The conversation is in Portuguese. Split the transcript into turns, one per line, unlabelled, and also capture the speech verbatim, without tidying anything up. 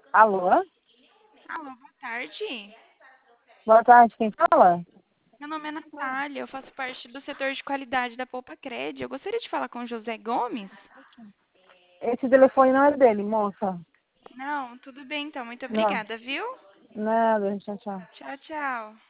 Alô?
Alô, boa tarde.
Boa tarde, quem fala?
Meu nome é Natália, eu faço parte do setor de qualidade da Poupa Cred. Eu gostaria de falar com o José Gomes.
Esse telefone não é dele, moça.
Não, tudo bem então, muito
Não,
obrigada, viu?
nada, tchau, tchau.
Tchau, tchau.